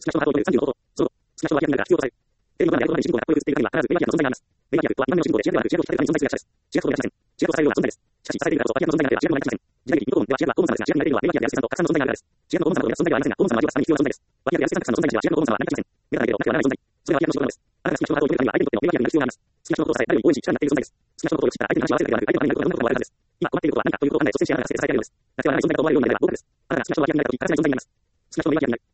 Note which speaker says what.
Speaker 1: 少なくとも30の方法、その、少なくとも明らかな必要とされる。テレビの中で進行がこういう実践が必ずベイアキアの存在があります。ベイアキアとは今の進行でシェアとはシェアとされるために存在する役者です。シェアとは存在しません。シェアとされるような存在です。しかし、されているからこそ、バキアの存在がなければシェアとなりません。時代的に日本ではシェアがコーンさんですが、シェアになれるのはベイアキアや安井さんと拡散の存在があるからです。シェアのコーンさんの存在はありませんが、コーンさんはよくさらに必要な存在です。バキアや安井さん拡散の存在なしはシェアのコーンさんは成り立ちません。メタだけではなくてはならない存在。それはバキアの仕事なのです。あなたが好きな人の後を決めるためには相手にとってのベイアキアになる必要があります。好きな人のことをさえ誰よりも大いに力になっている存在です。好きな人のことを知ったら相手に話を合わせるだけではなく、相手の話にどんなこともあるはずです。今困っていることは何かということを考え、率先し合いながら支えてあげるのです。なくてはならない存在だと思われるようになれば、僕です。あなたが好きな人はベイアキアになるとき、欠かせない存在になります。好きな人のベイアキアになる。